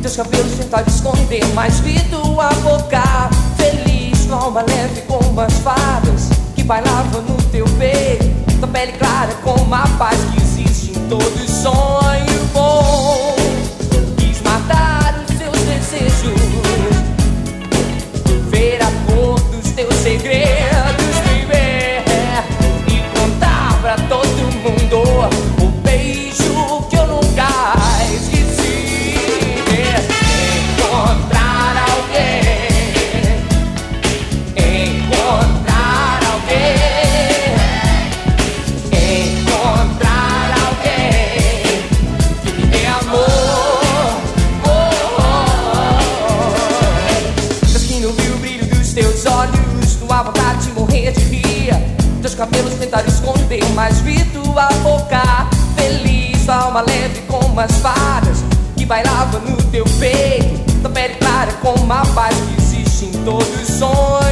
Teus cabelos tentaram esconder, mas vi tua boca feliz, com alma leve como as fadas que bailavam no teu peito. Tua pele clara como a paz que existe em todo sonho bom. Quis matar os teus desejos, ver a cor dos teus segredos, viver e contar pra todo mundo o beijo que eu nunca esqueci. Encontrar alguém, encontrar alguém, encontrar alguém que me dê amor. Mas que não viu o brilho dos teus olhos, tua vontade de morrer de rir. Teus cabelos tentaram esconder, mas vi tua boca feliz, tua alma leve como as fadas que bailava no teu peito. Tua pele clara como a paz que existe em todos os sonhos.